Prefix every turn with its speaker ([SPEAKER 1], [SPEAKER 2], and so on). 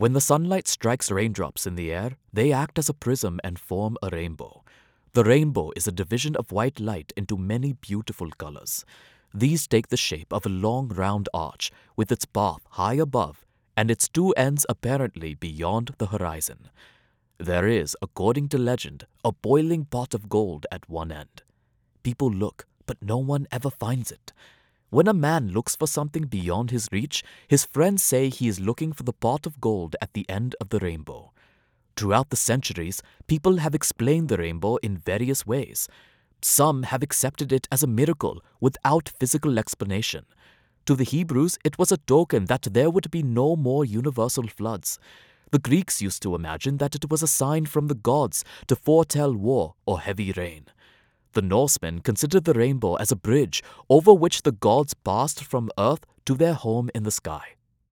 [SPEAKER 1] When the sunlight strikes raindrops in the air, they act as a prism and form a rainbow. The rainbow is a division of white light into many beautiful colors. These take the shape of a long round arch with its path high above and its two ends apparently beyond the horizon. There is, according to legend, a boiling pot of gold at one end. People look, but no one ever finds it. When a man looks for something beyond his reach, his friends say he is looking for the pot of gold at the end of the rainbow. Throughout the centuries, people have explained the rainbow in various ways. Some have accepted it as a miracle without physical explanation. To the Hebrews, it was a token that there would be no more universal floods. The Greeks used to imagine that it was a sign from the gods to foretell war or heavy rain. The Norsemen considered the rainbow as a bridge over which the gods passed from earth to their home in the sky.